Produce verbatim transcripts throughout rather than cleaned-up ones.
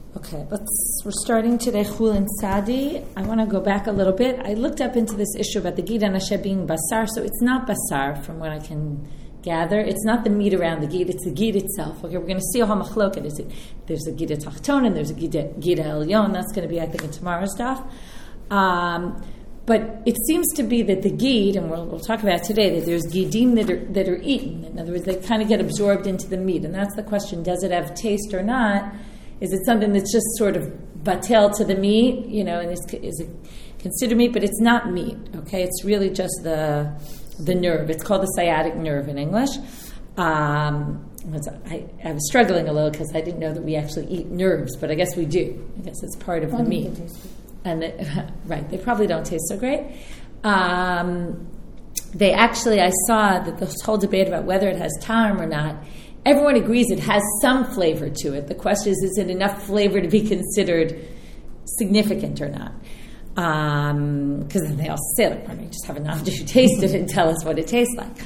Okay, let's. We're starting today Chulin Sadi. I want to go back a little bit. I looked up into this issue about the Gid Anasheh being basar, so it's not basar from what I can gather. It's not the meat around the Gid, it's the Gid itself. Okay, we're going to see how machloket is it. There's a Gid Tachton and there's a Gid Elyon. That's going to be, I think, in tomorrow's daf. Um, but it seems to be that the Gid, and we'll, we'll talk about it today, that there's Gidim that are, that are eaten. In other words, they kind of get absorbed into the meat. And that's the question, does it have taste or not? Is it something that's just sort of batel to the meat, you know, and is, is it considered meat? But it's not meat, okay? It's really just the the nerve. It's called the sciatic nerve in English. Um, I, I was struggling a little because I didn't know that we actually eat nerves, but I guess we do. I guess it's part of the meat. And the, right, they probably don't taste so great. Um, they actually, I saw that this whole debate about whether it has time or not, everyone agrees it has some flavor to it. The question is, is it enough flavor to be considered significant or not? Because um, they all say, like, why don't you just have an opportunity to taste it and tell us what it tastes like?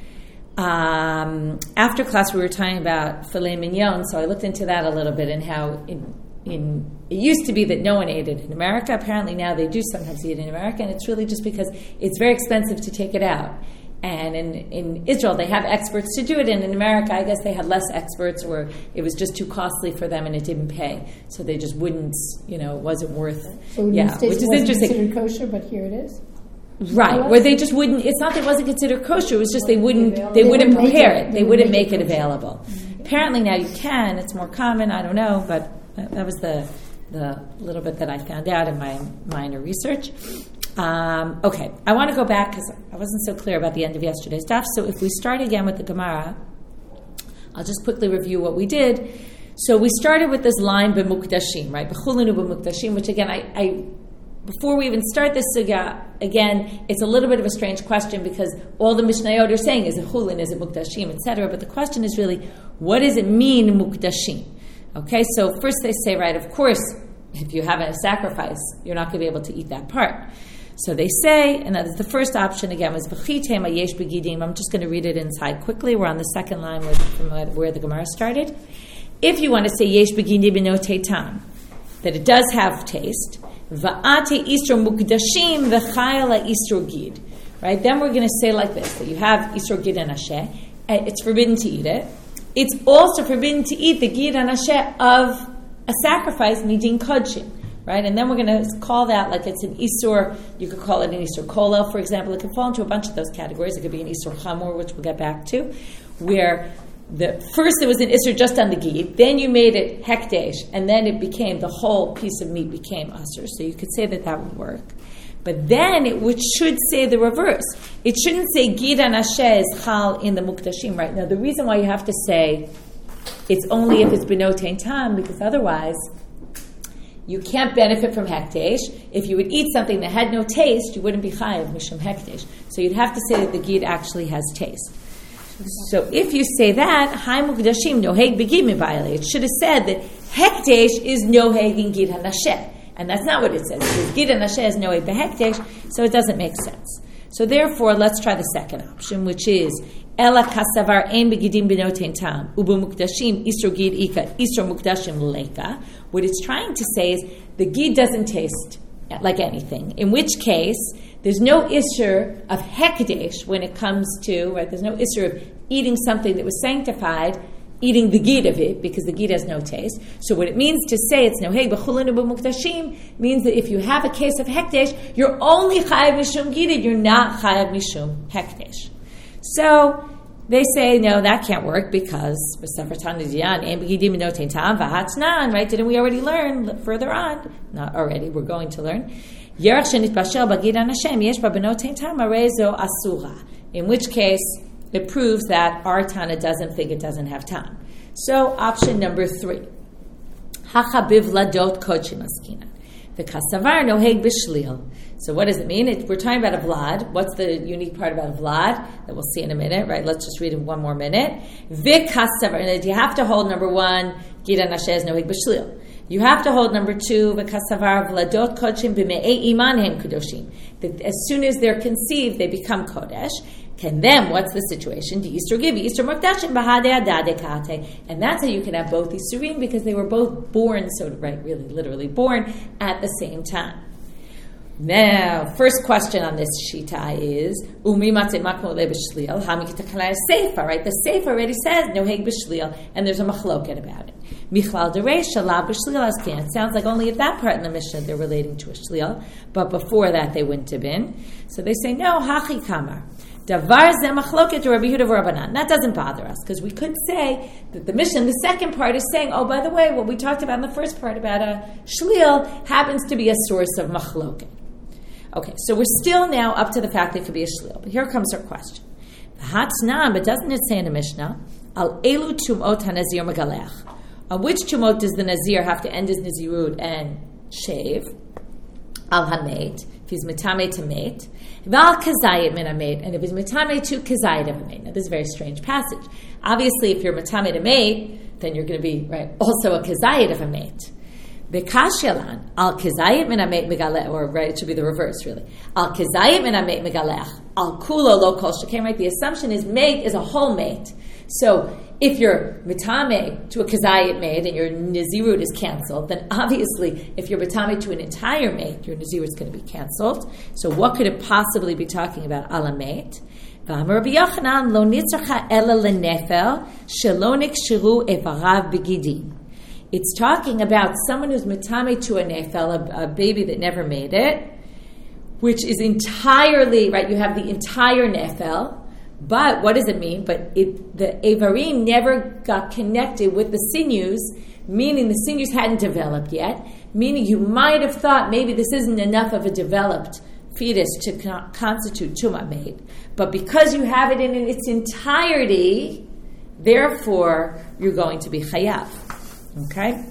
Um, after class, we were talking about filet mignon, so I looked into that a little bit and how in, in it used to be that no one ate it in America. Apparently now they do sometimes eat it in America, and it's really just because it's very expensive to take it out. And in, in Israel, they have experts to do it. And in America, I guess they had less experts, or it was just too costly for them and it didn't pay. So they just wouldn't, you know, it wasn't worth it. So in yeah, the States which is it wasn't interesting. considered kosher, but here it is? Right, where they just wouldn't, it's not that it wasn't considered kosher, it was just they wouldn't, they wouldn't prepare it. They wouldn't make it available. Mm-hmm. Apparently now you can, it's more common, I don't know, but that was the, the little bit that I found out in my minor research. Um, okay, I want to go back because I wasn't so clear about the end of yesterday's daf. So if we start again with the Gemara, I'll just quickly review what we did. So we started with this line b'mukdashim, right? B'chulinu b'mukdashim, which again, I, I before we even start this sugya, again, it's a little bit of a strange question because all the Mishnayot are saying is it chulin, is it mukdashim, et cetera. But the question is really, what does it mean mukdashim? Okay, so first they say, right, of course, if you have a sacrifice, you're not going to be able to eat that part. So they say, and that is the first option again was v'chitem ayesh begidim. I'm just going to read it inside quickly. We're on the second line where, from where the Gemara started. If you want to say yesh begidim b'notei tam, that it does have taste, va'ate isro mukdashim v'chayala isro gid. Right? Then we're going to say like this: that you have isro gid and asheh, and it's forbidden to eat it. It's also forbidden to eat the gid and asheh of a sacrifice midin kodshim. Right, and then we're going to call that like it's an isur. You could call it an isur kolel, for example. It could fall into a bunch of those categories. It could be an isur chamor, which we'll get back to, where the first it was an isur just on the gid, then you made it hekdesh, and then it became the whole piece of meat became asur. So you could say that that would work. But then it would, should say the reverse. It shouldn't say gid and asher is chal in the mukdashim. Right now, the reason why you have to say it's only if it's benotein tam, because otherwise you can't benefit from hekdesh. If you would eat something that had no taste, you wouldn't be chayav mishum hekdesh. So you'd have to say that the gid actually has taste. So if you say that, hai mukdashim noheg begid mibayale, it should have said that hekdesh is noheg in gid hanasheh, and that's not what it says. It says gid hanasheh is noheg behekdesh, so it doesn't make sense. So therefore, let's try the second option, which is ela kasavar ein begidim benotein tam ubu mukdashim isro gid ika isro mukdashim leka. What it's trying to say is the gid doesn't taste like anything. In which case, there's no issur of hekdesh when it comes to, right, there's no issur of eating something that was sanctified, eating the gid of it, because the gid has no taste. So what it means to say it's noheg b'chulinu b'mukdashim means that if you have a case of hekdesh, you're only chayav mishum gid, you're not chayav mishum hekdesh. So they say, no, that can't work because right? Didn't we already learn further on? Not already, we're going to learn. In which case, it proves that our Tana doesn't think it doesn't have time. So, option number three. The kasavar noheg b'shlil. So what does it mean? It, we're talking about a vlad. What's the unique part about a vlad that we'll see in a minute, right? Let's just read it one more minute. V'kasavar. And you have to hold number one, gid hanasheh noheg b'shlil. You have to hold number two, v'kasavar vladot kodshim b'me'ei iman hem kudoshim. That as soon as they're conceived, they become kodesh. Can then, what's the situation? The Easter give Easter Makdashim Bahade Adade Kate. And that's how you can have both Isurim, because they were both born, so right, really, literally born at the same time. Now, first question on this shita is Umi Matzeh Makmo Le B'Shlil Hamikita Kalaya Sefer. Right, the Sefer already says Noheg B'Shlil, and there's a machloket about it. Michlal Dereisha La B'Shlil Asken. It sounds like only at that part in the Mishnah they're relating to a shlil, but before that they wouldn't have been. So they say no Hachi Kamar. Davar Zeh Machloket Rabbi Yehuda v'Rabbanan. That doesn't bother us, because we could say that the Mishnah, the second part, is saying, oh, by the way, what we talked about in the first part about a shlil happens to be a source of machloket. Okay, so we're still now up to the fact that it could be a shlil. But here comes our question. Hatznan, but doesn't it say in the Mishnah, Al elu tumot hanazir megalech? On which tumot does the nazir have to end his nazirut and shave? Al hameit, if he's mitame to mate. Val kazayit min hameit, and if he's mitame to kazayit of a mate. Now this is a very strange passage. Obviously, if you're mitame to mate, then you're going to be right also a kazayit of a mate. Bekashelan al kizayit min hamet megalech, or right, it should be the reverse really. Al kizayit min hamet megalech al kulo lo kol shekain. Right, the assumption is mate is a whole mate. So if you're mitame to a kizayit mate and your nazirut is canceled, then obviously if you're mitame to an entire mate, your nazirut is going to be canceled. So what could it possibly be talking about? Al mate. V'amar Rabbi Yochanan lo nitzracha ela lenefel shelo nikshiru evarav begidim. It's talking about someone who's mitame to a nefel, a, a baby that never made it, which is entirely, right, you have the entire nefel, but what does it mean? But it, the Evarim never got connected with the sinews, meaning the sinews hadn't developed yet, meaning you might have thought maybe this isn't enough of a developed fetus to con- constitute tumah made. But because you have it in, in its entirety, therefore you're going to be chayav. Okay?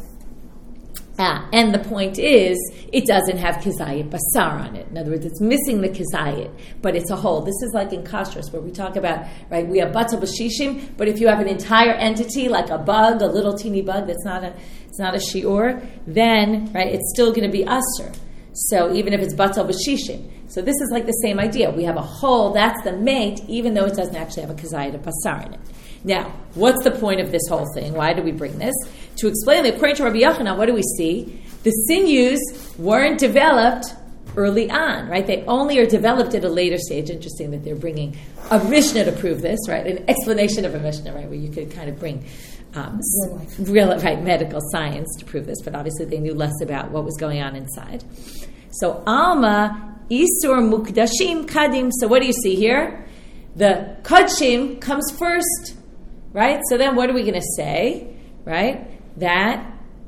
Ah, and the point is, it doesn't have kizayit basar on it. In other words, it's missing the kizayit, but it's a whole. This is like in kashrus, where we talk about, right, we have batal b'shishim, but if you have an entire entity, like a bug, a little teeny bug, that's not a, it's not a shiur, then, right, it's still going to be asur. So even if it's batal b'shishim. So this is like the same idea. We have a whole, that's the mate, even though it doesn't actually have a kizayit of basar in it. Now, what's the point of this whole thing? Why do we bring this? To explain that according to Rabbi Yochanan, what do we see? The sinews weren't developed early on, right? They only are developed at a later stage. Interesting that they're bringing a Mishnah to prove this, right? An explanation of a Mishnah, right? Where you could kind of bring um, real, right, medical science to prove this, but obviously they knew less about what was going on inside. So, Alma, Isur Mukdashim Kadim. So what do you see here? The Kadshim comes first. Right? So then what are we going to say? Right? That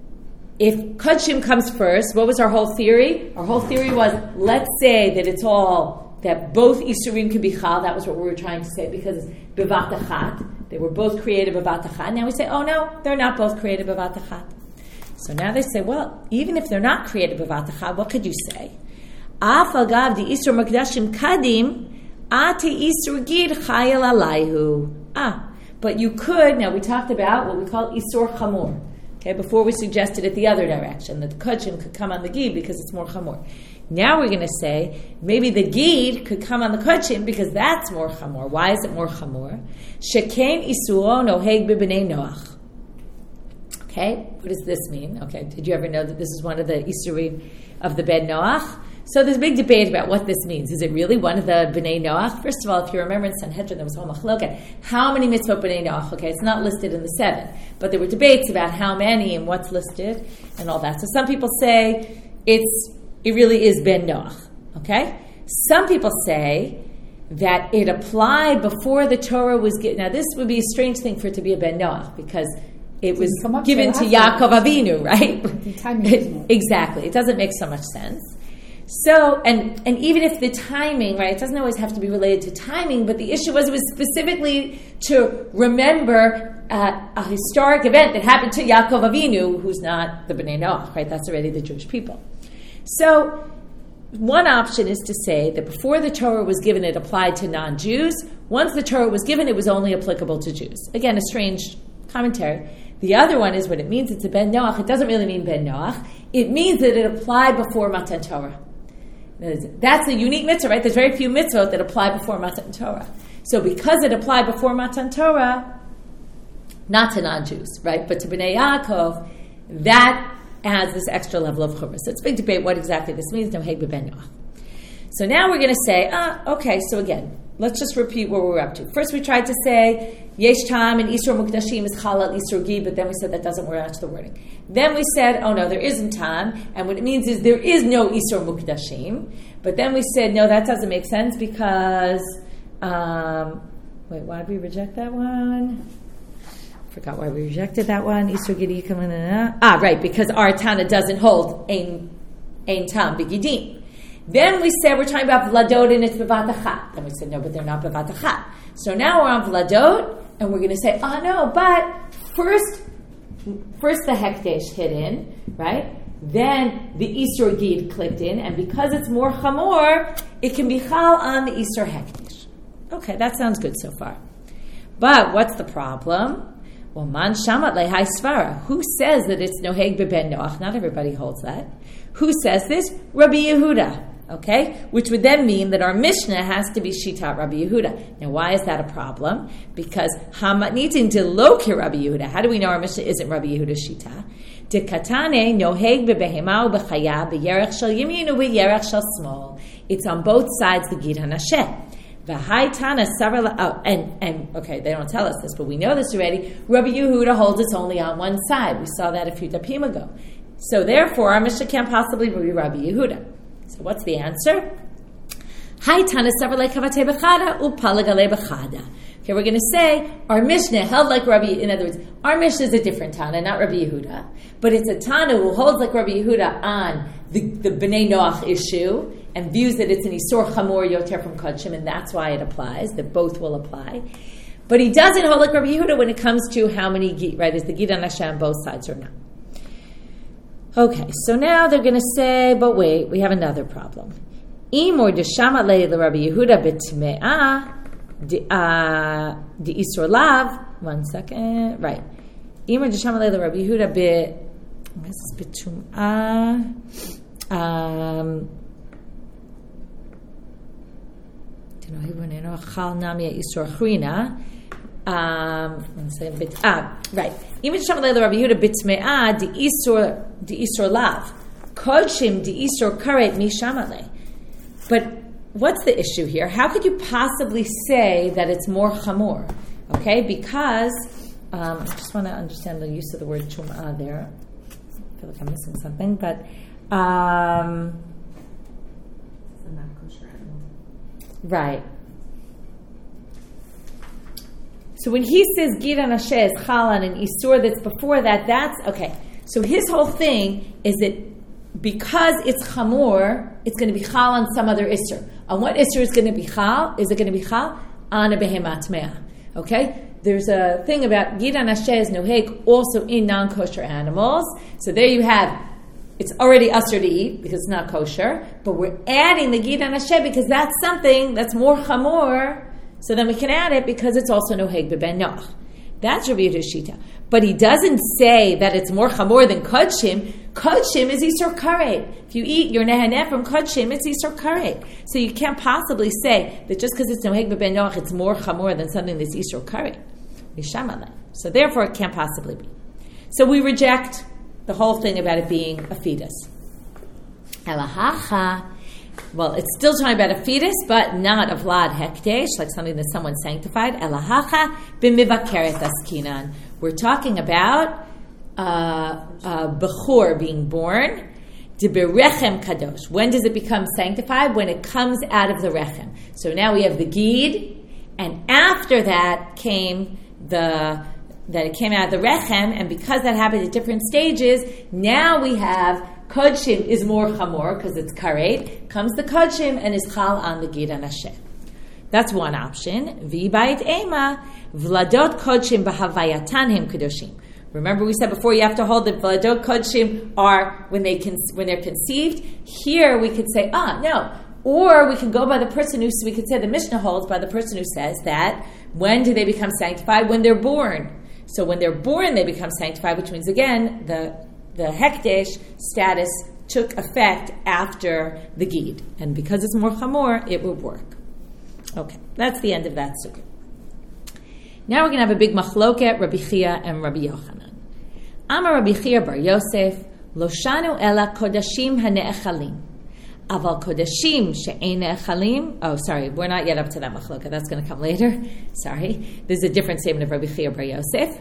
if Kadshim comes first, what was our whole theory? Our whole theory was, let's say that it's all, that both Isurim can be Chal. That was what we were trying to say, because it's Bevat Achat. They were both created Bevat Achat. Now we say, oh no, they're not both created Bevat Achat. So now they say, well, even if they're not created Bevat Achat, what could you say? Af agav di Isur Makdashim Kadim, ate Isur Gid Chayel Alayhu. Ah. But you could, now we talked about what we call Isur Chamor. Okay, before we suggested it the other direction, that the Kadshim could come on the Gid because it's more Chamor. Now we're going to say, maybe the Gid could come on the Kadshim because that's more Chamor. Why is it more Chamor? Shekain Isuro Noheg B'Bnei Noach. Okay, what does this mean? Okay, did you ever know that this is one of the Isurim of the Ben Noach? So there's a big debate about what this means. Is it really one of the B'nai Noach? First of all, if you remember in Sanhedrin, there was a whole machloket. How many mitzvot B'nai Noach? Okay, it's not listed in the seven. But there were debates about how many and what's listed and all that. So some people say it's it really is Ben Noach. Okay? Some people say that it applied before the Torah was given. Now this would be a strange thing for it to be a Ben Noach, because it was given to Yaakov Avinu, right? Exactly. It doesn't make so much sense. So, and, and even if the timing, right, it doesn't always have to be related to timing, but the issue was it was specifically to remember uh, a historic event that happened to Yaakov Avinu, who's not the Bnei Noach, right? That's already the Jewish people. So, one option is to say that before the Torah was given, it applied to non-Jews. Once the Torah was given, it was only applicable to Jews. Again, a strange commentary. The other one is what it means. It's a Ben Noach. It doesn't really mean Ben Noach. It means that it applied before Matan Torah. That's a unique mitzvah, right? There's very few mitzvot that apply before Matan Torah. So because it applied before Matan Torah, not to non-Jews, right? But to Bnei Yaakov, that adds this extra level of chumrah. So it's a big debate what exactly this means. Noheg b'ben Noach. So now we're going to say, ah, okay, so again, let's just repeat what we were up to. First we tried to say, Yesh Tam and Isur Mukdashim is Chalal Isur Gi, but then we said that doesn't work out to the wording. Then we said, oh no, there isn't Tam, and what it means is there is no Isur Mukdashim. But then we said, no, that doesn't make sense because, um, wait, why did we reject that one? Forgot why we rejected that one. Isur Gidi, ah, right, because our Tana doesn't hold Ein Tam B'Gidim. Then we said we're talking about Vladot and it's Bevat Achat. Then we said, no, but they're not Bevat Achat. So now we're on Vladot, and we're going to say, oh no, but first, first the Hekdesh hit in, right? Then the Isur Gid clicked in, and because it's more Chamor, it can be Chal on the Isur Hekdesh. Okay, that sounds good so far. But what's the problem? Well, Man Shamat Lehai Svara. Who says that it's Noheg B'ben Noach? Not everybody holds that. Who says this? Rabbi Yehuda. Okay? Which would then mean that our Mishnah has to be Shitat Rabbi Yehuda. Now, why is that a problem? Because Hamatnitin Deloki Rabbi Yehuda. How do we know our Mishnah isn't Rabbi Yehuda's Shita? De Katane Noheg B'Behema U'B'Chaya B'Yerech Shel Yamin U'B'Yerech Shel Smol. It's on both sides the Gid HaNasheh. Tana, oh, and, and okay, they don't tell us this, but we know this already. Rabbi Yehuda holds it's only on one side. We saw that a few dapim ago. So therefore, our Mishnah can't possibly be Rabbi Yehuda. So what's the answer? Okay, we're going to say our Mishnah held like Rabbi. In other words, our Mishnah is a different Tana, not Rabbi Yehuda, but it's a Tana who holds like Rabbi Yehuda on the, the Bnei Noach issue and views that it's an Isur Chamor Yoter from Kodshim, and that's why it applies, that both will apply. But he doesn't hold like Rabbi Yehuda when it comes to how many Gid, right? Is the Gid HaNasheh on both sides or not? Okay, so now they're going to say, but wait, we have another problem. Imor Deshama Le Rabbi Yehuda B'Tme'ah the Isur Lav. One second, right? Imor Deshama Le Rabbi Yehuda B'Tme'ah. This is B'Tum'ah. Um... Um, ah, right. Even Shamalei Rabbi Yehuda bitme'ah the isur the isur lav kodshim the isur karet mi shamalei. But what's the issue here? How could you possibly say that it's more chamor? Okay, because um, I just want to understand the use of the word chum'ah there. I feel like I'm missing something, but. Um, Right. So when he says Gid HaNasheh is Chalan and Isur that's before that, that's okay. So his whole thing is that because it's Chamor, it's going to be Chal on some other Isur. On what Isur is going to be Chal? Is it going to be Chal? On a Behemat Me'ah. Okay? There's a thing about Gid HaNasheh is Noheg also in non-kosher animals. So there you have it's already usher to eat because it's not kosher, but we're adding the Gid HaNasheh because that's something that's more chamor, so then we can add it because it's also Noheg B'Ben Noach. That's Rabbi Yehuda's Shita. But he doesn't say that it's more chamor than Kodshim. Kodshim is Isur Karet. If you eat your nehaneh from Kodshim, it's Isur Karet. So you can't possibly say that just because it's Noheg B'Ben Noach, it's more chamor than something that's Isur Karet. So therefore it can't possibly be. So we reject the whole thing about it being a fetus. Elahacha. Well, it's still talking about a fetus, but not a vlad hekdesh, like something that someone sanctified. Elahacha b'mivakeret askinan. We're talking about uh, a bechor being born. Deberechem kadosh. When does it become sanctified? When it comes out of the rechem. So now we have the gid, and after that came the that it came out of the rechem, and because that happened at different stages, now we have kodshim is more chamor because it's karet. Comes the kodshim and is chal on the Gid HaNasheh. That's one option. V'bayit ema vladot kodshim b'havayatan him kedoshim. Remember, we said before you have to hold that vladot kodshim are when they con- when they're conceived. Here we could say ah no, or we can go by the person who so we could say the Mishnah holds by the person who says that when do they become sanctified? When they're born. So when they're born, they become sanctified, which means, again, the the hekdesh status took effect after the gid. And because it's more chamor, it will work. Okay, that's the end of that sugya. Now we're going to have a big machloket, Rabbi Chia and Rabbi Yochanan. Amar Rabbi Chia bar Yosef, lo shanu ela kodashim hane'echalim. Aval kodashim she'ein ne'echalim. Oh, sorry, we're not yet up to that machloket. That's going to come later. Sorry. There's a different statement of Rabbi Chia bar Yosef.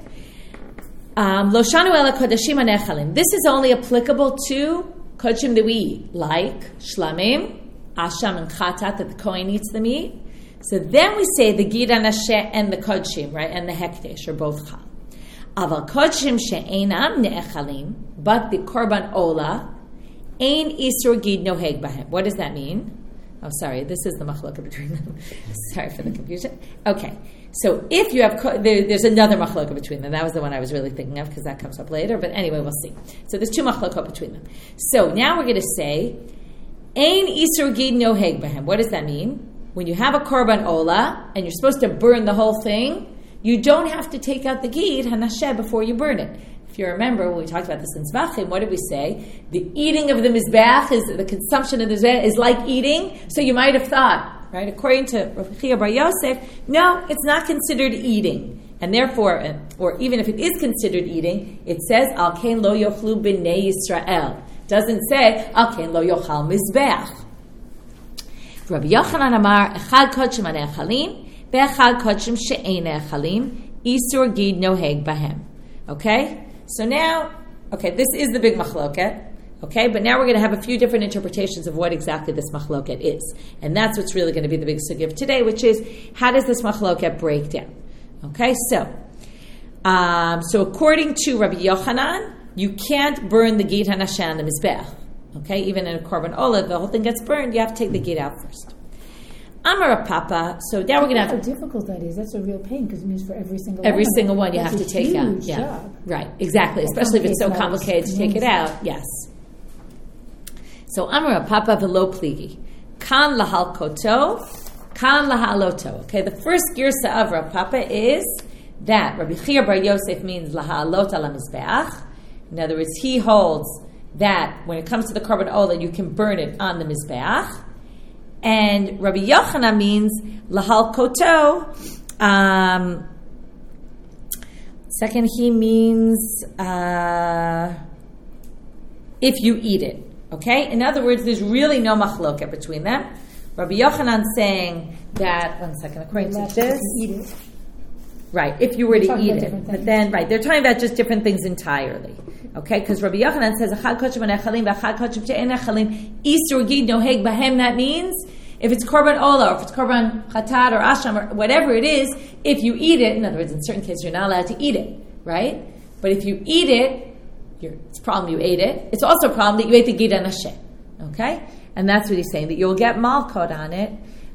Um, lo shanu ela kodashim hane'echalim. This is only applicable to kodashim that we eat, like shlamim, asham, and chatat, that the kohen eats the meat. So then we say the Gid HaNasheh and the Kodshim, right, and the Hekdesh are both Chal. Aval Kodshim she'einam ne'echalim, but the Korban Ola, ein Isur Gid Noheg Bahem. What does that mean? Oh, sorry, this is the machlokah between them. Sorry for the confusion. Okay, so if you have, there, there's another machlokah between them. That was the one I was really thinking of because that comes up later, but anyway, we'll see. So there's two machlokah between them. So now we're going to say, ein Isur Gid Noheg Bahem. What does that mean? When you have a korban ola and you're supposed to burn the whole thing, you don't have to take out the gid hanasheh before you burn it. If you remember when we talked about this in Zvachim, what did we say? The eating of the mizbeach is the consumption of the mizbeach is like eating. So you might have thought, right? According to Rabbi Chia bar Yosef, no, it's not considered eating, and therefore, or even if it is considered eating, it says al kein lo yochlu b'nei Yisrael. It doesn't say al kein lo yochal mizbeach. Rabbi Yochanan Amar, Echad Kodshim HaNe'echalim, Ve'echad Kodshim She'ein Ne'echalim, Isur Gid Noheg Bahem. Okay? So now, okay, this is the big machloket, okay? But now we're going to have a few different interpretations of what exactly this machloket is. And that's what's really going to be the big sugya of today, which is, how does this machloket break down? Okay, so, um, so according to Rabbi Yochanan, you can't burn the Gid HaNasheh on the Mizbech. Okay, even in a korban ola, the whole thing gets burned. You have to take the gid out first. Amar Papa. So now we're going to have. How difficult that is. That's a real pain because it means for every single every one single one you That's have to take out. Yeah, job. Right, exactly. Especially if it's so complicated to take it out. Yes. So Amar Papa velo pligi, kan lahal koto, kan lahaloto. Okay, the first girsa of Rav Papa is that Rabbi Chia bar Yosef means lahalot ala mizbeach. In other words, he holds that when it comes to the korban ola, you can burn it on the mizbeach, and Rabbi Yochanan means lahal koto. Um, second, he means uh, if you eat it. Okay. In other words, there's really no machloket between them. Rabbi Yochanan saying that. One second. According to this, eat it. Right, if you were to eat it. But then, right, they're talking about just different things entirely. Okay, because Rabbi Yochanan says, Achad kodshim hane'echalim, v'achad kodshim she'ein ne'echalim, isur gid noheg bahem. That means, if it's korban ola, or if it's korban chatat, or asham, or whatever it is, if you eat it, in other words, in certain cases, you're not allowed to eat it, right? But if you eat it, you're, it's a problem you ate it. It's also a problem that you ate the gid hanasheh. Okay? And that's what he's saying, that you'll get malkot on it,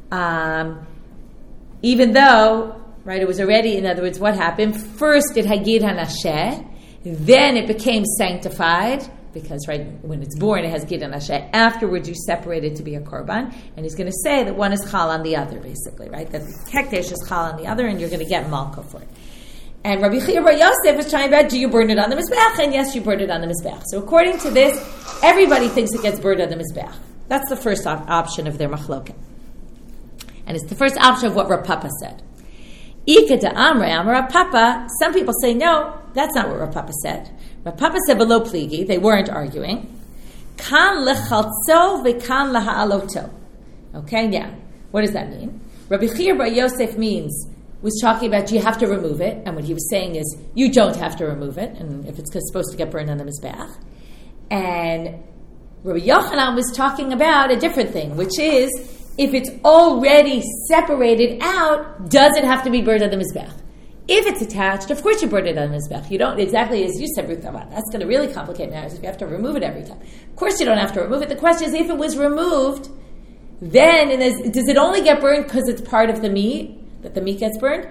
um, even though, right, it was already, in other words, what happened? First it had gid hanasheh, then it became sanctified, because right when it's born it has gid hanasheh. Afterwards you separate it to be a korban, and he's going to say that one is chal on the other, basically, right? That hekdesh is chal on the other, and you're going to get malka for it. And Rabbi Chia bar Yosef is talking about, do you burn it on the mizbeach? And yes, you burn it on the mizbeach. So according to this, everybody thinks it gets burned on the mizbeach. That's the first op- option of their machloket. And it's the first option of what Rav Papa said. Ika de Amre, Amre Rav Papa, some people say, no, that's not what Rav Papa said. Rav Papa said below pligi, they weren't arguing. Kan lechaltzo vekan laha'aloto. Okay, yeah. What does that mean? Rabbi Chia bar Yosef means, was talking about you have to remove it, and what he was saying is you don't have to remove it, and if it's supposed to get burned on the mizbeach. And Rabbi Yochanan was talking about a different thing, which is if it's already separated out, does it have to be burned on the mizbeach? If it's attached, of course you burn it on the mizbeach. You don't, exactly as you said, Ruth, that's going to really complicate matters if you have to remove it every time. Of course you don't have to remove it. The question is, if it was removed, then it is, does it only get burned because it's part of the meat, that the meat gets burned,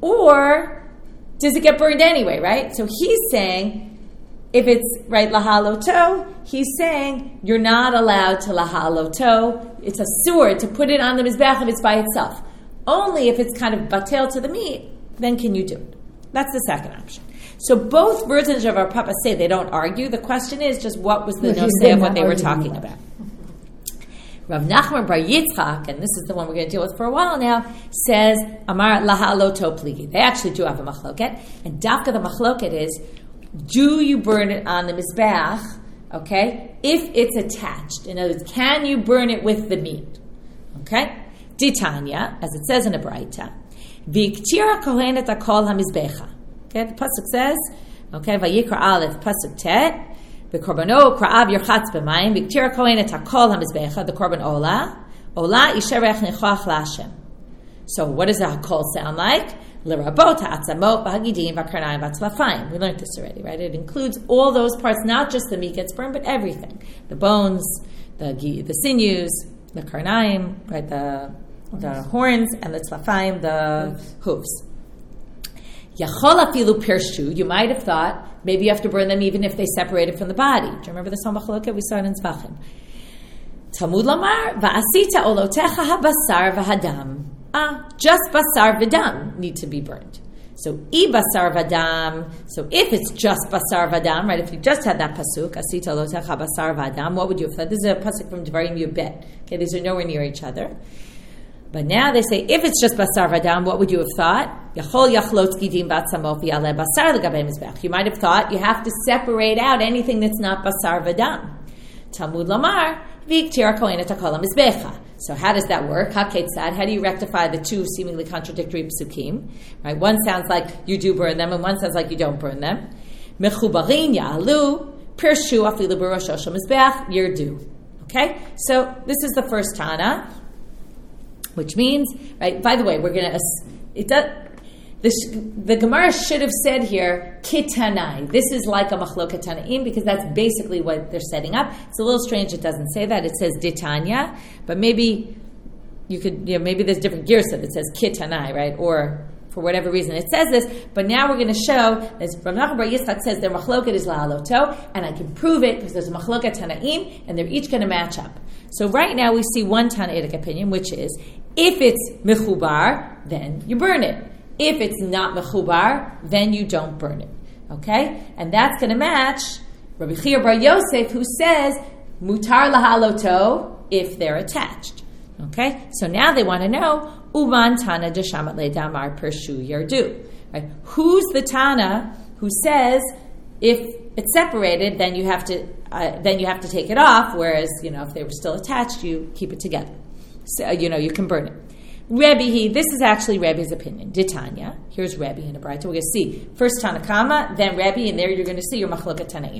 or does it get burned anyway, right? So he's saying, if it's, right, lahaloto, he's saying you're not allowed to lahaloto. It's a sword to put it on the mizbeach if it's by itself. Only if it's kind of batel to the meat, then can you do it. That's the second option. So both versions of our Papa say they don't argue. The question is just what was the no say of what they were talking about. Rav Nachman Bar Yitzchak, and this is the one we're going to deal with for a while now, says, Amar lahaloto pligi. They actually do have a machloket. And dafka the machloket is, do you burn it on the mizbeach, okay, if it's attached? In other words, can you burn it with the meat? Okay? Ditanya, as it says in a Braita, V'ktira kohen et hakol hamizbecha. Okay, the pasuk says, okay, Vayikra Aleph, pasuk tet, V'korbano kra'av yerchatz b'mayim, V'ktira kohen et hakol hamizbecha, the korban ola, ola isherech nechoach la'Hashem. So what does the hakol sound like? L'rabot ha'atzamot v'hagidim v'karnayim v'atzlafayim. We learned this already, right? It includes all those parts, not just the meat gets burned, but everything. The bones, the the sinews, the karnayim, right, the the horns, and the tzlafayim, the hooves. Yachol afilu pirshu, you might have thought, maybe you have to burn them even if they separated from the body. Do you remember the Machloket? We saw it in Zvachim. Talmud lamar, va'asita olotecha habasar v'hadam. Ah, just basar v'dam need to be burned. So, I basar v'dam, so if it's just basar v'dam, right, if you just had that pasuk, asita olotecha basar v'hadam, what would you have thought? This is a pasuk from Devarim Yubet. Okay, these are nowhere near each other. But now they say, if it's just basar v'dam, what would you have thought? Yachol yachlot gidim v'atzamot v'yaleh basar l'gabei mizbech. You might have thought you have to separate out anything that's not basar v'dam. Talmud lamar, v'iktir kohen et hakol hamizbecha. So how does that work? HaKetzad, how do you rectify the two seemingly contradictory psukim? Right? One sounds like you do burn them, and one sounds like you don't burn them. Mechubarin ya'alu, pirshu afilu b'rosh shel mizbeach, yirdu. Okay? So this is the first Tana, which means, right, by the way, we're going to, it does, the, the Gemara should have said here, kitanai. This is like a machloket tanaim, because that's basically what they're setting up. It's a little strange it doesn't say that. It says ditanya, but maybe you could, you know, maybe there's different girsa that says kitanai, right? Or for whatever reason it says this, but now we're going to show, as Rav Nachman Bar Yitzchak says, their machloket is la'aloto, and I can prove it because there's a machloket tanaim, and they're each going to match up. So right now we see one Tanaitic opinion, which is, if it's mechubar, then you burn it. If it's not mechubar, then you don't burn it. Okay? And that's going to match Rabbi Chia Bar Yosef, who says, mutar lahaloto, if they're attached. Okay? So now they want to know, uman tana deshamat le damar pershu yardu. Right? Who's the Tana who says, if it's separated, then you have to uh, then you have to take it off, whereas, you know, if they were still attached, you keep it together. So, you know, you can burn it. Rebbe, he, this is actually Rebbe's opinion. Ditanya. Here's Rebbe in a Braita. We're going to see first Tanakama, then Rebbe, and there you're going to see your Machloket Tanaim.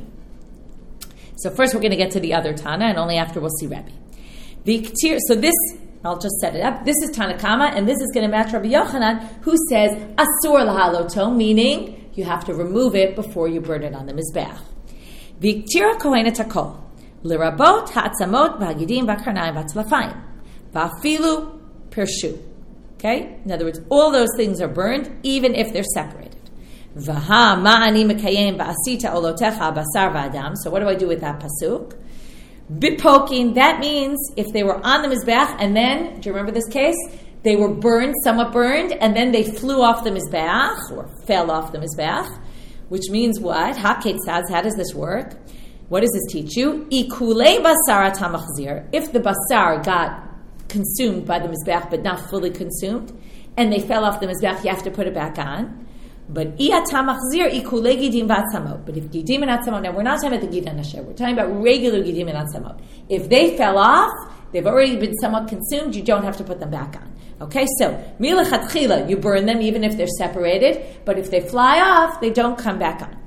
So first we're going to get to the other Tana, and only after we'll see Rebbe. The, so this, I'll just set it up. This is Tanakama, and this is going to match Rabbi Yochanan, who says Asur lahaloto, meaning you have to remove it before you burn it on the Mizbeach. V'ktira kohen et hakol, l'rabot ha'atzamot v'hagidim v'karnayim v'atzlafayim, v'afilu pirshu. Okay? In other words, all those things are burned, even if they're separated. V'ha ma'ani mekayem v'asita olotecha basar v'adam. So what do I do with that pasuk? Bipoking, that means if they were on the Mizbeach, and then, do you remember this case? They were burned, somewhat burned, and then they flew off the Mizbeach, or fell off the Mizbeach, which means what? HaKetzad, how does this work? What does this teach you? Ikulei basar tamachzir. If the basar got consumed by the Mizbeach, but not fully consumed, and they fell off the Mizbeach, you have to put it back on. But iatamachzir ikulei gidim v'atzamot. But if gidim and atzamot, now we're not talking about the gidim asher, we're talking about regular gidim and atzamot. If they fell off, they've already been somewhat consumed, you don't have to put them back on. Okay, so milachatchila, you burn them even if they're separated, but if they fly off, they don't come back on.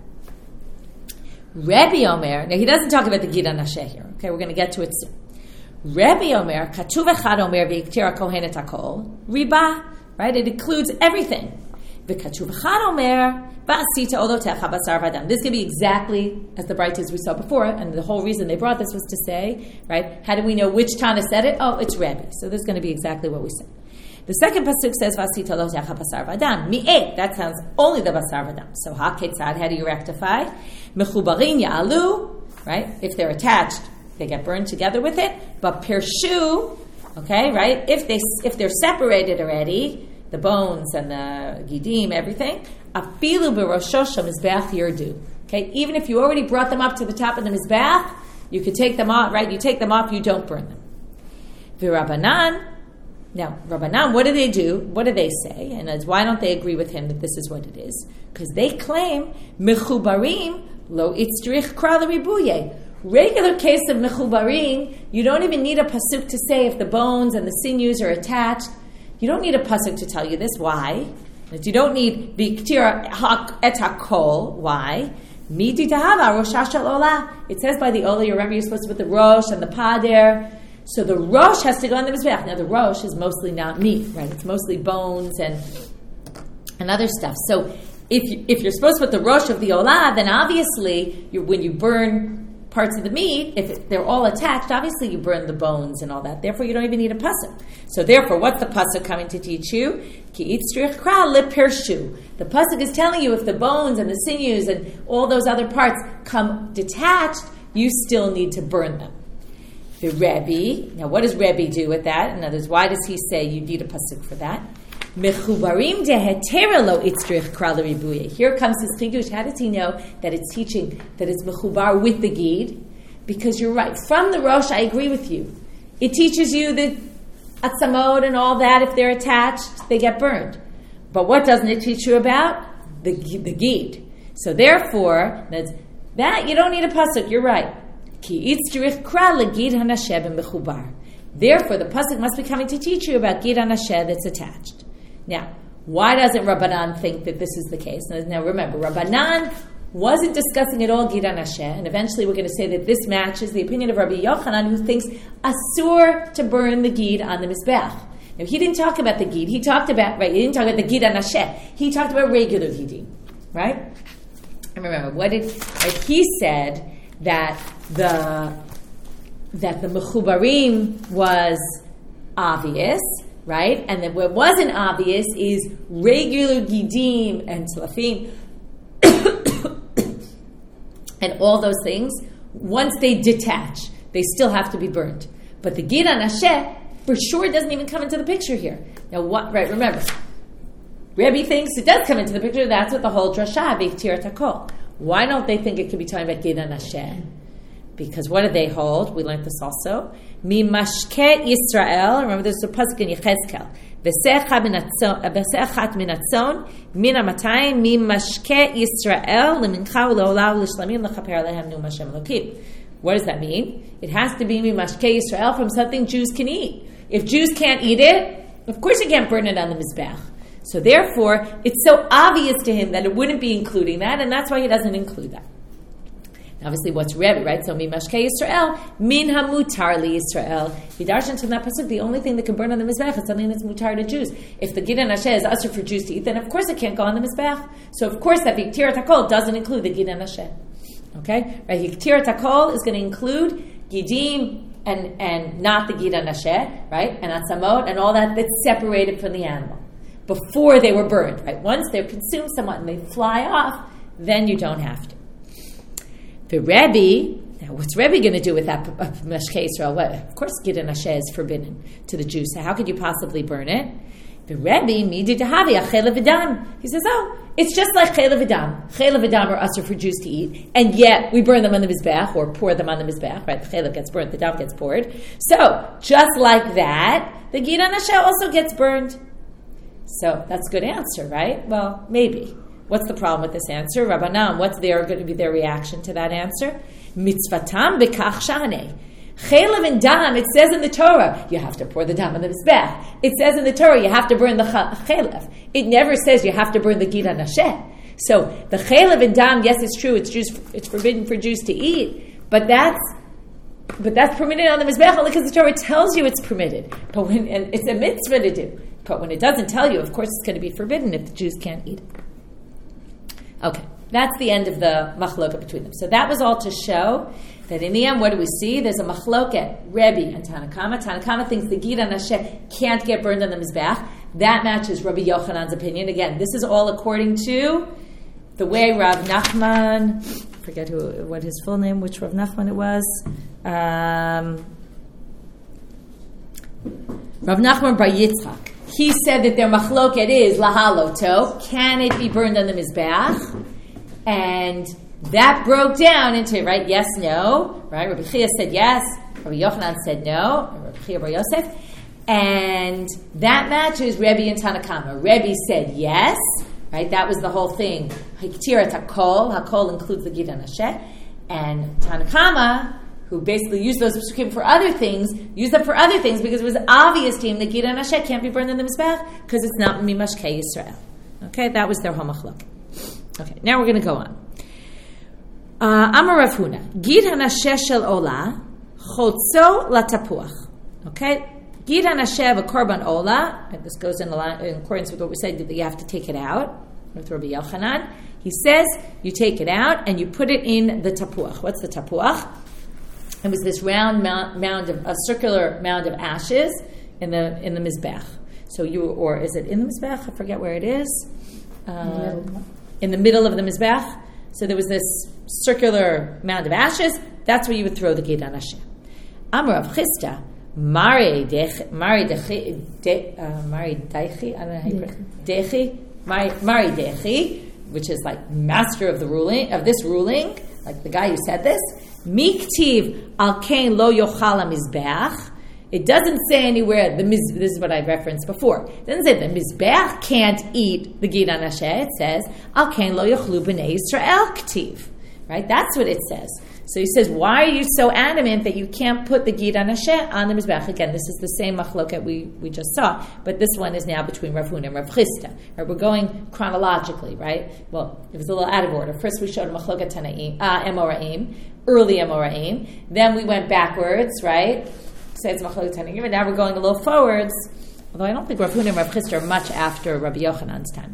Rebbe Omer, now he doesn't talk about the gidim asher here. Okay, we're going to get to it soon. Rebbe Omer, katuv echad Omer v'yiktira kohen et hakol, riba, right? It includes everything. V'katuv echad Omer v'asita olotecha basar v'adam. This could be exactly as the Braitas we saw before, and the whole reason they brought this was to say, right? How do we know which Tana said it? Oh, it's Rebbe. So this is going to be exactly what we said. The second pasuk says v'asita olotecha basar v'adam. Mi'et, that sounds only the basar v'adam. So ha'ketzad, how do you rectify? Mechubarin ya'alu, right? If they're attached, they get burned together with it. But pirshu, okay, right? If they if they're separated already, the bones and the gidim, everything, afilu b'rosho shel mizbeach yirdu. Okay, even if you already brought them up to the top of the mizbeach, you could take them off, right? You take them off, you don't burn them. V'Rabbanan. Now, Rabbanan, what do they do? What do they say? And as, why don't they agree with him that this is what it is? Because they claim mechubarim lo itzrich kra l'ribuye. Regular case of mechubarim, you don't even need a pasuk to say if the bones and the sinews are attached. You don't need a pasuk to tell you this. Why? You don't need biktir et hakol. Why? Midi tahava rosha shel olah. It says by the olah. You remember you're supposed to put the rosh and the pader. So the rosh has to go on the mizbeach. Now the rosh is mostly not meat, right? It's mostly bones and and other stuff. So if you, if you're supposed to put the rosh of the olah, then obviously you, when you burn parts of the meat, if it, they're all attached, obviously you burn the bones and all that. Therefore, you don't even need a pasuk. So therefore, what's the pasuk coming to teach you? Ki itzrich kra lepirshu. The pasuk is telling you if the bones and the sinews and all those other parts come detached, you still need to burn them. The Rebbe, now what does Rebbe do with that? In other words, why does he say you need a pasuk for that? Mechubarim dehetera lo itzrich kra l'ribuye. Here comes his chidush. How does he know that it's teaching that it's mechubar with the gid? Because you're right. From the rosh, I agree with you. It teaches you that atzamot and all that, if they're attached, they get burned. But what doesn't it teach you about? The the gid. So therefore, that's, that you don't need a pasuk. You're right. Ki itzrich kra legid hanasheh b'mechubar. Therefore, the pasuk must be coming to teach you about gid hanasheh that's attached. Now, why doesn't Rabbanan think that this is the case? Now, remember, Rabbanan wasn't discussing at all gid hanasheh, and eventually we're going to say that this matches the opinion of Rabbi Yochanan, who thinks asur to burn the gid on the mizbeach. Now, he didn't talk about the gid. He talked about right. He didn't talk about the gid hanasheh. He talked about regular gidim, right? And remember, what did right, he said that the that the mechubarim was obvious. Right? And then what wasn't obvious is regular gidim and tlafim and all those things, once they detach, they still have to be burned. But the gid hanasheh, for sure, doesn't even come into the picture here. Now, what? Right, remember, Rebbe thinks it does come into the picture. That's what the whole drasha, b'iktir takol. Why don't they think it could be talking about gid hanasheh? Because what do they hold? We learned this also. Mi mashke Yisrael. Remember, there's a pasuk in Yechezkel. V'se'echat minatzon min hamatayim mi mashke Yisrael lemincha u'le'olav l'shlamim lechaper alehem nu Hashem Elokim. What does that mean? It has to be mi mashke Yisrael from something Jews can eat. If Jews can't eat it, of course you can't burn it on the mizbeach. So therefore, it's so obvious to him that it wouldn't be including that, and that's why he doesn't include that. Obviously, what's Rebbe, right? So, mi mashke Yisrael, min hamutar li Yisrael. Hidarshan from that pasuk, the only thing that can burn on the mizbeach is something that's mutar to Jews. If the gid hanasheh is usher for Jews to eat, then of course it can't go on the mizbeach. So, of course, that biktir takol doesn't include the gid hanasheh. Okay, right? Biktir takol is going to include gidim and and not the gid hanasheh, right? And atzamot and all that that's separated from the animal before they were burned, right? Once they're consumed somewhat and they fly off, then you don't have to. The Rebbe, now what's Rebbe going to do with that mashke Yisrael? Well, of course, gid hanasheh is forbidden to the Jews. So how could you possibly burn it? The Rebbe, midi dehavi achela v'dam. He says, oh, it's just like chela v'dam. Chela v'dam are usher for Jews to eat, and yet we burn them on the mizbeach or pour them on the mizbeach. Right, the chela gets burnt, the dam gets poured. So just like that, the gid hanasheh also gets burned. So that's a good answer, right? Well, maybe. What's the problem with this answer? Rabbanan, what's their going to be their reaction to that answer? Mitzvatam b'kach shaneh. Chelav and dam, it says in the Torah, you have to pour the dam on the mizbech. It says in the Torah, you have to burn the chelav. It never says you have to burn the gid hanasheh. So the chelav and dam, yes, it's true, it's Jews, it's forbidden for Jews to eat, but that's but that's permitted on the mizbech only because the Torah tells you it's permitted. But when and it's a mitzvah to do. But when it doesn't tell you, of course, it's going to be forbidden if the Jews can't eat it. Okay, that's the end of the machloket between them. So that was all to show that in the end, what do we see? There's a machloket, Rebbe and Tanakama. Tanakama thinks the gid hanasheh can't get burned on the mizbeach. That matches Rabbi Yochanan's opinion. Again, this is all according to the way Rav Nachman, I forget who, what his full name, which Rav Nachman it was. Um, Rav Nachman Bar Yitzchak. He said that their machloket is lahaloto. Can it be burned on the mizbeach? And That broke down into, right, yes, no, right? Rabbi Chia said yes, Rabbi Yochanan said no, Rabbi Chia Bar Yosef. And that matches Rebbe and Tanakama. Rebbe said yes, right? That was the whole thing. Hiktirat hakol, hakol includes the Gid HaNasheh. And Tanakama, who basically used those psukim for other things, used them for other things because it was obvious to him that Gid HaNasheh can't be burned in the Mizbech because it's not Mimashkei Yisrael. Okay, that was their homachlok. Okay, now we're going to go on. Uh, Amar Rav Huna, Gid HaNasheh shel Ola, chotzo latapuach. Okay, Gid HaNasheh of a korban Ola, and this goes in, line, in accordance with what we said, that you have to take it out, with Rabbi Yochanan. He says, you take it out and you put it in the tapuach. What's the tapuach? It was this round mound, mound of, a circular mound of ashes in the in the Mizbech. So you, or is it in the Mizbech? I forget where it is. Uh, in the middle of the Mizbech. So there was this circular mound of ashes. That's where you would throw the Gid HaNasheh. Amar Rav Chisda, Mari Dechi, Mari Dechi, Mari Dechi, I don't know how you pronounce it. Dechi, Mari Dechi, which is like master of the ruling, of this ruling, like the guy who said this. Miktiv al kain lo yochal mizbeach. It doesn't say anywhere, the miz, this is what I referenced before. It doesn't say the Mizbeach can't eat the Gid HaNasheh. It says, Al kain lo yochlu b'nei Yisrael ktiv. Right? That's what it says. So he says, why are you so adamant that you can't put the Gid HaNasheh on the Mizbeach? Again, this is the same machloket we, we just saw, but this one is now between Rav Huna and Rav Chisda. Right? We're going chronologically, right? Well, it was a little out of order. First we showed machloket Tanaim, uh, Emoraim, early Emoraim. Then we went backwards, right? Say it's Machlokes Tanaim, and now we're going a little forwards, although I don't think Rav Huna and Rav Chisda are much after Rabbi Yochanan's time.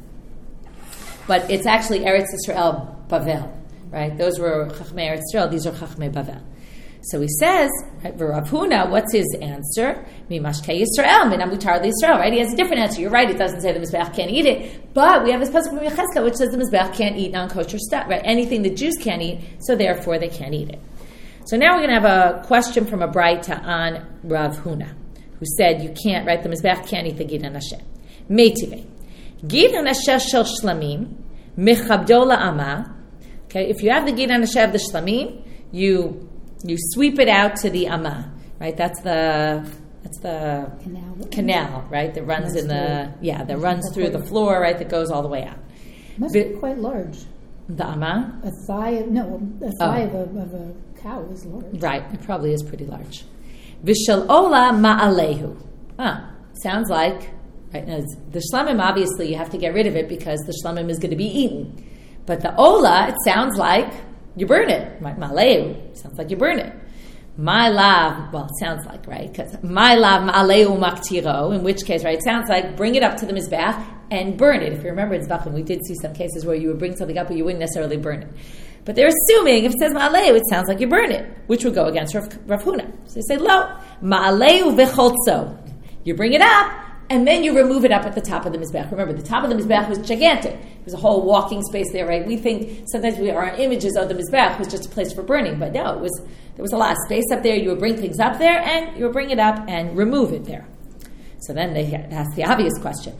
But it's actually Eretz Yisrael Bavel, right? Those were Chachmei Eretz Yisrael, these are Chachmei Bavel. So he says, right, Rav Huna, what's his answer? Mimashkei Yisrael, min amutar Yisrael, right? He has a different answer. You're right, it doesn't say the Mizbeach can't eat it, but we have this pasuk from Yechezkel which says the Mizbeach can't eat non-kosher stuff, right? Anything the Jews can't eat, so therefore they can't eat it. So now we're going to have a question from a Braita on Rav Huna, who said you can't, right, the Mizbeach can't eat the Gid HaNasheh. Meitive. Gid HaNasheh shel shlamim, mechabdo la'ama. Okay, if you have the Gid HaNasheh of the shlamim, you you sweep it out to the ama, right? That's the that's the Canal. canal, right? That runs Runs in the through. yeah, that runs That's through the right. floor, right? That goes all the way out. Must But- be quite large. The ama. A thigh, of, no, a thigh Oh. of, a, of a cow is large. Right, it probably is pretty large. Vishal ola ma'alehu. Ah, sounds like, right, now the shlamim, obviously you have to get rid of it because the shlamim is going to be eaten. But the ola, it sounds like you burn it. Ma'alehu, sounds like you burn it. My lav, well, it sounds like, right? Because my lav ma'alehu maktiro, in which case, right, it sounds like bring it up to the mizbeach and burn it. If you remember in Zvachim, we did see some cases where you would bring something up but you wouldn't necessarily burn it. But they're assuming, if it says ma'alehu, it sounds like you burn it, which would go against Rav, Rav Huna. So they say, lo, ma'alehu v'choltzo. You bring it up, and then you remove it up at the top of the mizbeach. Remember, the top of the mizbeach was gigantic. It was a whole walking space there, right? We think sometimes we, our images of the mizbeach was just a place for burning, but no, it was there was a lot of space up there. You would bring things up there, and you would bring it up and remove it there. So then they ask the obvious question.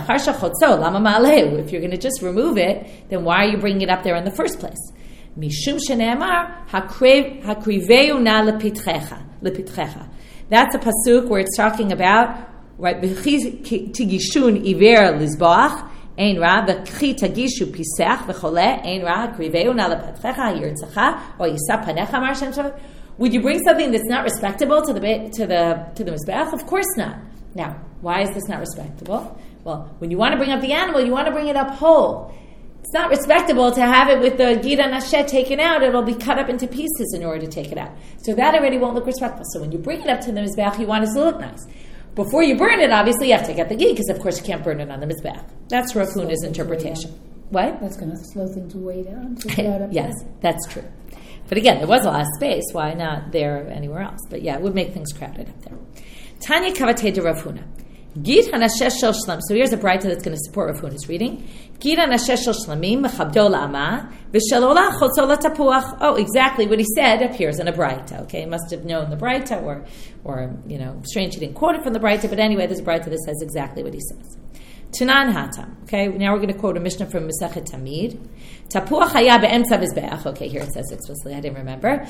If you're going to just remove it, then why are you bringing it up there in the first place? Mishum shene'emar hakriveu na lepitchecha. That's a pasuk where it's talking about, right, tigishun iver lizboach, ein ra, v'chi tagishu pisech v'chole, ein ra, hakriveu na lepitchecha, yirtzacha, or yisa panecha mar Shem Shavot. Would you bring something that's not respectable to the to the to the mizbeach? Of course not. Now, why is this not respectable? Well, when you want to bring up the animal, you want to bring it up whole. It's not respectable to have it with the Gid HaNasheh taken out. It'll be cut up into pieces in order to take it out. So that already won't look respectful. So when you bring it up to the mizbeach, you want it to look nice. Before you burn it, obviously, you have to get the Gid, because of course you can't burn it on the mizbeach. That's Rav Huna's interpretation. What? That's going to slow things way down. To put it up Yes, there. that's true. But again, there was a lot of space. Why not there or anywhere else? But yeah, it would make things crowded up there. Tanya Kavatei de Rav Huna. Gid HaNasheh shel shlam. So here's a braita that's going to support Rav Huna's reading. Gid HaNasheh shel shlamim mechabdo la'ama v'shel ola chotzo latapuach. Oh, exactly what he said appears in a braita. Okay, he must have known the braita, or, or you know, strange he didn't quote it from the braita. But anyway, there's a braita that says exactly what he says. Tanan hatam. Okay, now we're going to quote a Mishnah from Masechet Tamid. Tapuach haya be'emtza mizbeach. Okay, here it says explicitly. I didn't remember.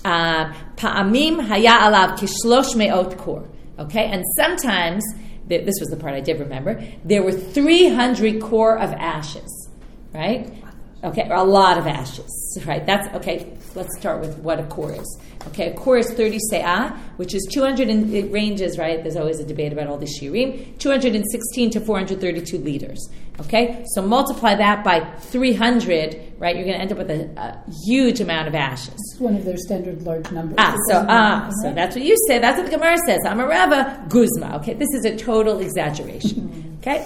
Pa'amim haya alav kishlosh me'ot kor. Okay, and sometimes, this was the part I did remember, there were three hundred core of ashes, right? Okay, or a lot of ashes, right? That's, okay, let's start with what a core is. Okay, a core is thirty se'ah, which is two hundred, and it ranges, right? There's always a debate about all the shirim, two hundred sixteen to four hundred thirty-two liters. Okay, so multiply that by three hundred, right? You're going to end up with a, a huge amount of ashes. It's one of their standard large numbers. Ah, so ah, right? so that's what you say. That's what the Gemara says. Amarava guzma. Okay, this is a total exaggeration. Okay,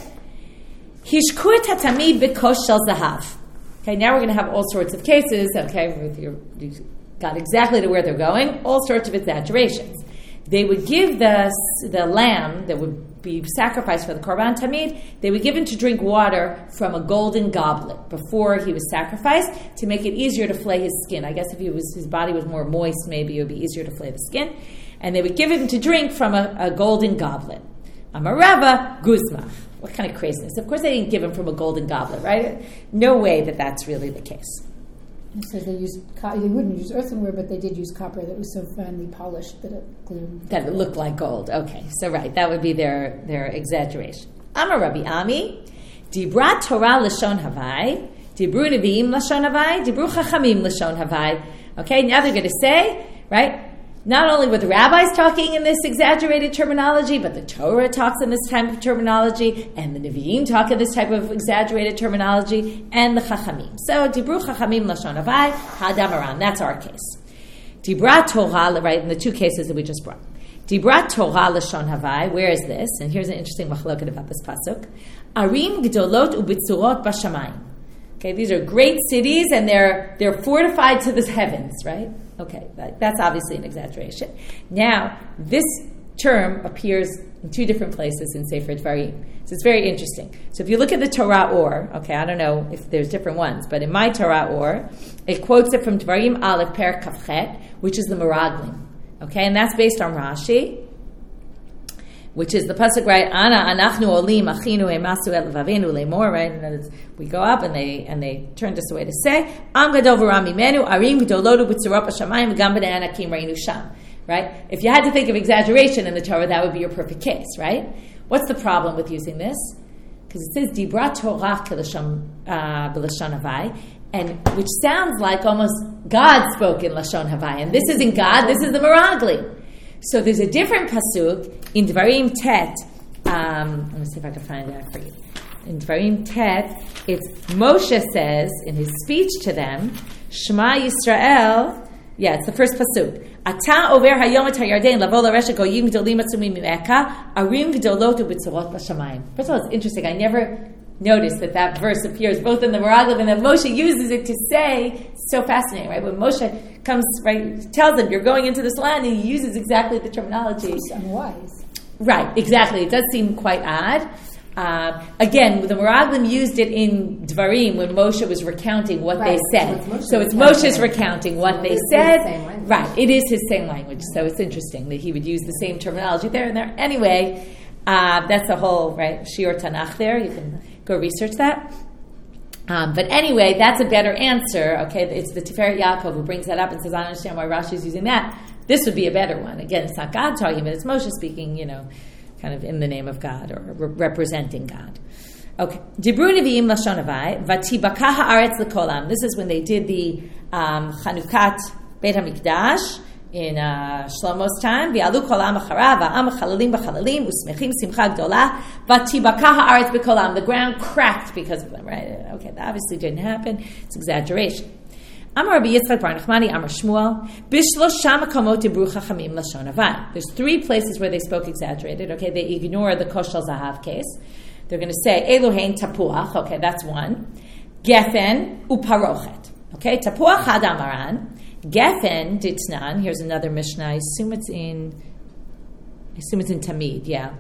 hishkur tatamid b'kosh shel zahav. Okay, now we're going to have all sorts of cases. Okay, with your, you got exactly to where they're going. All sorts of exaggerations. They would give the the lamb that would be sacrificed for the Korban Tamid, they would give him to drink water from a golden goblet before he was sacrificed to make it easier to flay his skin. I guess if he was, his body was more moist, maybe it would be easier to flay the skin. And they would give him to drink from a, a golden goblet. Amarava guzma. What kind of craziness? Of course they didn't give him from a golden goblet, right? No way that that's really the case. It says they used co- they wouldn't use earthenware, but they did use copper that was so finely polished that it gleamed. That it looked like gold. Okay, so right, that would be their their exaggeration. Amar Rabbi Ami, Dibra Torah Lashon Havai, Dibru Nevi'im Lashon Havai, Dibru Chachamim Lashon Havai. Okay, now they're going to say, right, not only were the rabbis talking in this exaggerated terminology, but the Torah talks in this type of terminology, and the Nevi'im talk in this type of exaggerated terminology, and the Chachamim. So, Dibru Chachamim Lashon Havai, Hadamaran. That's our case. Dibra Torah, right, in the two cases that we just brought. Dibra Torah Lashon Havai, where is this? And here's an interesting machloket about this pasuk. Arim Gdolot Ubitzurot Bashamayim. Okay, these are great cities, and they're they're fortified to the heavens, right? Okay, that, that's obviously an exaggeration. Now, this term appears in two different places in Sefer Dvarim. So it's very interesting. So if you look at the Torah Or, okay, I don't know if there's different ones, but in my Torah Or, it quotes it from Dvarim Aleph Per Kafchet, which is the Meraglim. Okay, and that's based on Rashi, which is the pasuk, right? Ana anachnu olim achinu emasu el vavenu lemor, right? And we go up, and they and they turn this away to say, Am gadol v'ram imenu arim gdolodu b'tzurot hashamayim v'gam b'nei anakim reinu sham. Right? If you had to think of exaggeration in the Torah, that would be your perfect case, right? What's the problem with using this? Because it says dibra Torah b'lashon havai, and which sounds like almost God spoke in lashon havai, and this isn't God, this is the Meraglim. So there's a different pasuk in Dvarim Tet. Um, let me see if I can find that for you. In Dvarim Tet, it's Moshe says in his speech to them, Shema Yisrael. Yeah, it's the first pasuk. Ata over hayom et hayarden lavo l'resha goyim gdolim atzumim mimeka arim gdolot ubitzurot b'shamayim. First of all, it's interesting. I never noticed that that verse appears both in the Meraglim and that Moshe uses it to say. It's so fascinating, right? When Moshe comes, right, tells them you're going into this land, and he uses exactly the terminology. It's unwise. Right, exactly. It does seem quite odd. Uh, again, the Meraglim used it in Dvarim when Moshe was recounting what right. they said. So it's, so it's Moshe's recounting what so they said. Right, it is his same language. So it's interesting that he would use the same terminology there and there. Anyway, uh, that's a whole, right, Shiur Tanakh there. You can go research that. Um, but anyway, that's a better answer. Okay, it's the Tiferet Yaakov who brings that up and says, I don't understand why Rashi is using that. This would be a better one. Again, it's not God talking, but it's Moshe speaking, you know, kind of in the name of God or re- representing God. Okay. Dibru Nevi'im Lashon Havai, Vatibaka ha'aretz l'kolam. This is when they did the um, Chanukat Beit HaMikdash in uh, Shlomo's time. V'alu kolam acharav, v'am chalalim b'chalalim, u'smechim simcha gdola, vatibaka ha'aretz b'kolam. The ground cracked because of them, right? Okay, that obviously didn't happen. It's exaggeration. Amar Rabbi Yitzchak bar Nachmani, Amar Shmuel, Bishlosha makomot dibru chachamim lashon havai. There's three places where they spoke exaggerated. Okay, they ignore the koshel zahav case. They're going to say Elohein tapuach. Okay, that's one. Gefen uparochet. Okay, tapuach hadamaran. Gefen ditnan. Here's another Mishnah. I assume it's in. I assume it's in Tamid. Yeah.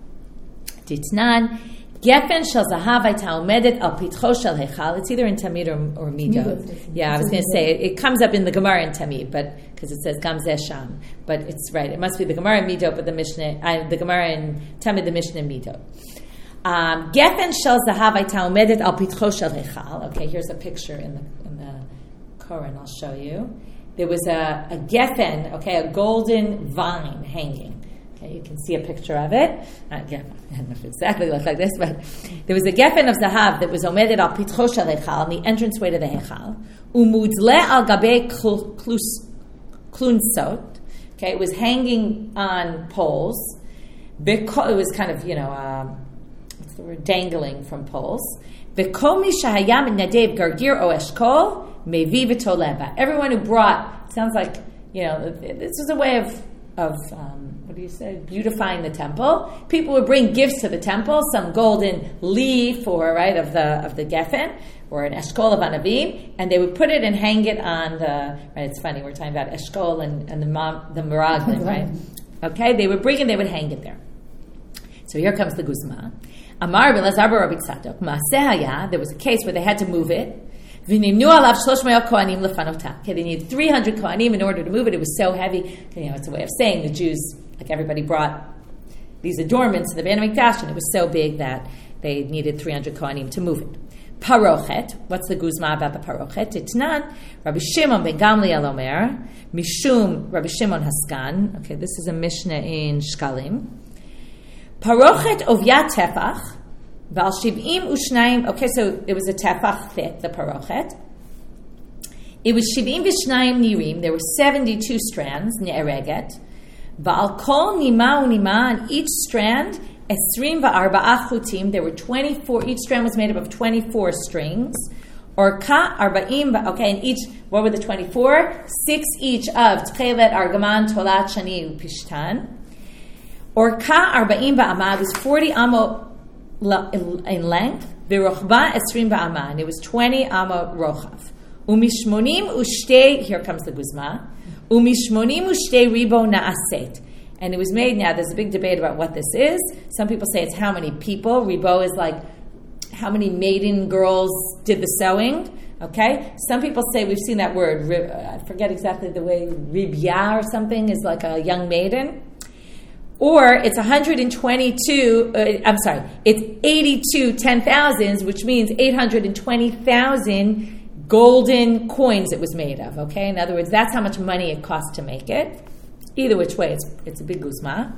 Ditnan. Gefen shel zahav hayta omedet al pitcho shel hechal. It's either in Tamid or, or Midot. Yeah, I was going to say it, it comes up in the Gemara in Tamid, but because it says Gam Zeh Sham, but it's right. It must be the Gemara in Midot, but the Mishnah, uh, the Gemara in Tamid, the Mishnah in Midot. Um, Gefen shel zahav hayta omedet al pitcho shel hechal. Okay, here's a picture in the in the Koran. I'll show you. There was a, a gefen, okay, a golden vine hanging. Okay, you can see a picture of it. Uh, yeah, I don't know if it exactly looked like this, but there was a gefen of zahav that was omedet al pitcho shel hechal, on the entranceway to the hechal. Umudzle al gabe klunsot. Okay, it was hanging on poles. It was kind of, you know, um, what's the word, dangling from poles. Everyone who brought, sounds like, you know, this was a way of, of um, what do you say, beautifying the temple. People would bring gifts to the temple, some golden leaf or, right, of the of the gefen, or an eshkol of anavim, and they would put it and hang it on the, right, it's funny, we're talking about eshkol and, and the mam, the meraglim, right? Okay, they would bring and they would hang it there. So here comes the guzma. Amar Elazar bar Rabbi Tzadok, Maaseh haya, there was a case where they had to move it. V'nimnu alav shlosh ma'ot kohanim lefanotah. Okay, they needed three hundred kohanim in order to move it. It was so heavy. Okay, you know, it's a way of saying the Jews, like everybody brought these adornments to the Beit HaMikdash, and it was so big that they needed three hundred kohanim to move it. Parochet, what's the guzma about the parochet? Titnan, Rabbi Shimon ben Gamliel Omer, Mishum Rabbi Shimon Haskan. Okay, this is a Mishnah in Shkalim. Parochet ovya tefach, val shiv'im u'shnayim. Okay, so it was a tefach thick, the parochet. It was shiv'im v'shnayim nirim. There were seventy-two strands, ne'ereget. Val kol nima u'nima, on each strand, esrim va'arba'a chutim. There were twenty-four, each strand was made up of twenty-four strings. Or ka arba'im, okay, and each, what were the twenty-four? Six each of tchelet, argaman, tolat, shani, upishtan. Or ka arba'im ba'amad was forty amo in length. V'rochba esrim ba'amad. It was twenty amo rochav. Umishmonim ushtei. Here comes the guzma. Umishmonim ushtei ribo na'aset. And it was made. Now there's a big debate about what this is. Some people say it's how many people. Ribo is like how many maiden girls did the sewing. Okay. Some people say, we've seen that word. I forget exactly the way, ribya or something is like a young maiden. Or it's one hundred twenty-two, uh, I'm sorry, it's eighty-two ten thousands, which means eight hundred twenty thousand golden coins it was made of, okay? In other words, that's how much money it cost to make it. Either which way, it's it's a big guzma.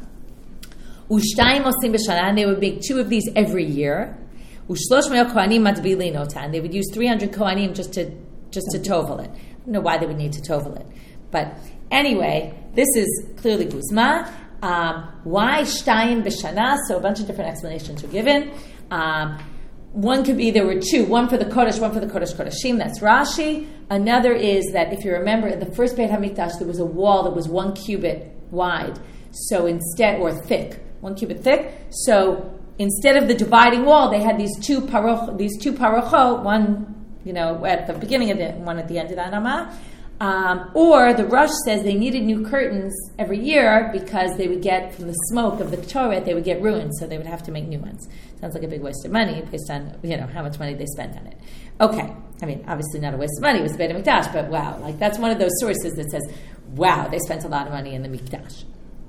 Ushtayim osim b'shana, and they would make two of these every year. Ushlosh me'o kohanim matbili notan, they would use three hundred kohanim just to just to tovel it. I don't know why they would need to tovel it. But anyway, this is clearly guzma. Um, why shtayim b'shana? So a bunch of different explanations are given. Um, one could be there were two, one for the Kodesh, one for the Kodesh Kodeshim, that's Rashi. Another is that if you remember, in the first Beit HaMikdash, there was a wall that was one cubit wide. So instead, or thick, one cubit thick. So instead of the dividing wall, they had these two paroch, these two parochot, one, you know, at the beginning of it, one at the end of the Anama. Um, or the Rosh says they needed new curtains every year because they would get, from the smoke of the Torah, they would get ruined, so they would have to make new ones. Sounds like a big waste of money based on, you know, how much money they spent on it. Okay, I mean, obviously not a waste of money, it was the Beit HaMikdash, but wow, like that's one of those sources that says, wow, they spent a lot of money in the Mikdash.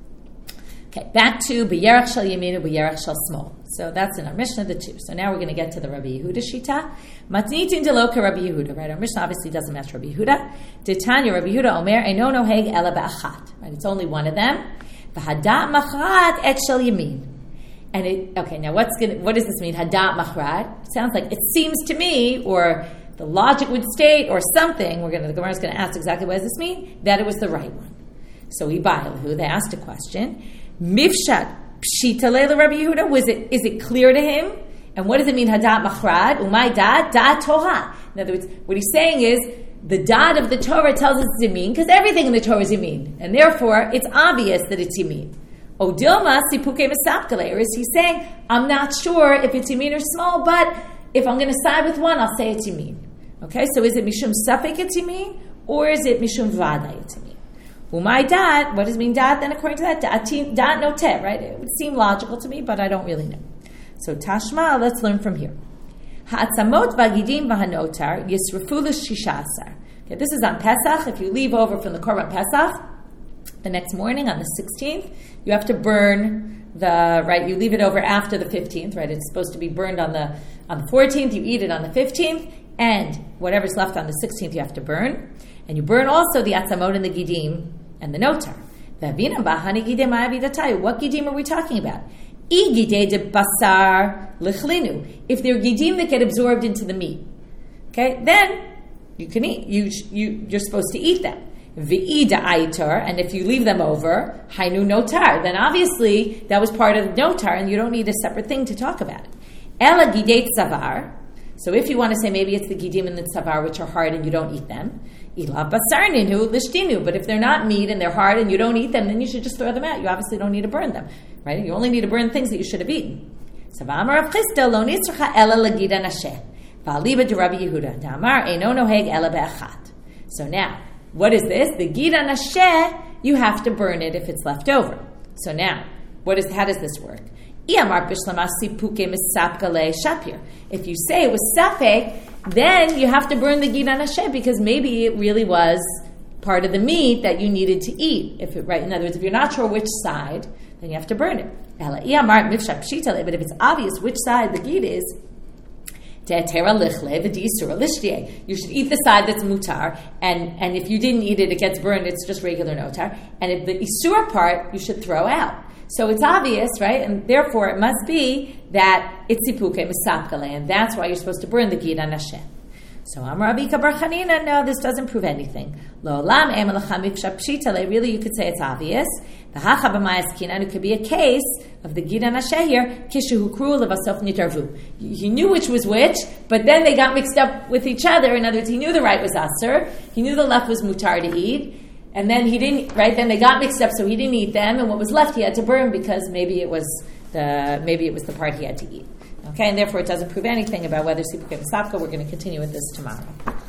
Okay, back to B'yerach Shel Yamin and B'yerach Shel Smol. So that's in our Mishnah, the two. So now we're going to get to the Rabbi Yehuda Shita. Matnitin deloka Rabbi Yehuda, right? Our Mishnah obviously doesn't match Rabbi Yehuda. Titanya Rabbi Yehuda Omer, Eino noheg ela ba'achat. Right, it's only one of them. V'hadat machrat et shel yamin. And it, okay, now what's gonna, what does this mean? Hadat machrat. It sounds like, it seems to me, or the logic would state, or something, we're going to, the Gemara is going to ask exactly what does this mean, that it was the right one. So Ibailhu, they asked a question. Mifshat pshita leila Rabbi Yehuda, was it, is it clear to him? And what does it mean, hadat machrad? Umay dad, dad Torah. In other words, what he's saying is, the dad of the Torah tells us it's yamin, because everything in the Torah is yamin. And therefore, it's obvious that it's yamin. O dilma sipuke mesapkale, or is he saying, I'm not sure if it's yamin or small, but if I'm going to side with one, I'll say it's yamin. Okay, so is it mishum safek it's yamin, or is it mishum vada it's yamin? Umay dat, what does it mean dat then according to that? Dat, dat no te, right? It would seem logical to me, but I don't really know. So Tashma, let's learn from here. Ha'atzamot v'agidim v'hanotar yisrafu l'shisha asar. Okay, this is on Pesach. If you leave over from the Korban Pesach, The next morning, on the sixteenth, you have to burn the, right, you leave it over after the fifteenth, right? It's supposed to be burned on the on the fourteenth, you eat it on the fifteenth, and whatever's left on the sixteenth you have to burn. And you burn also the atzamot and the gidim and the notar. What gidim are we talking about? If they're gidim that get absorbed into the meat, okay, then you can eat. You, you, you're supposed to eat them. V'ida aitor, and if you leave them over, hainu notar, then obviously that was part of the notar, and you don't need a separate thing to talk about it. Ela gidei tzavar. So if you want to say maybe it's the gidim and the tzavar which are hard and you don't eat them, ilav basar ninu lishtinu. But if they're not meat and they're hard and you don't eat them, then you should just throw them out. You obviously don't need to burn them, right? You only need to burn things that you should have eaten. So v'amar Rav Chisda lo nisracha ela legida nasheh v'aliba de Rabbi Yehuda damar eino noheg ela be'achat. So now, what is this? The gida nasheh, you have to burn it if it's left over. So now, what is? How does this work? If you say it was safek, then you have to burn the gida nasheh because maybe it really was part of the meat that you needed to eat. If it, right, in other words, if you're not sure which side, then you have to burn it. But if it's obvious which side the gida is, you should eat the side that's mutar, and, and if you didn't eat it, it gets burned, it's just regular notar. And if the isur part, you should throw out. So it's obvious, right? And therefore it must be that it's sipuke misapkale, and that's why you're supposed to burn the gida nasheh. So Amar Rabbi Bar Chanina, no, this doesn't prove anything. Lo'olam emelacham pshitale. Really, you could say it's obvious. The hacha b'mayas kinan, it could be a case of the gida nasheh here. Kishu hukru levasof nitarvu. He knew which was which, but then they got mixed up with each other. In other words, he knew the right was aser, he knew the left was mutar to eat, and then he didn't. Right? Then they got mixed up, so he didn't eat them, and what was left he had to burn because maybe it was the maybe it was the part he had to eat. Okay, and therefore it doesn't prove anything about whether Sipuke Misapka. We're going to continue with this tomorrow.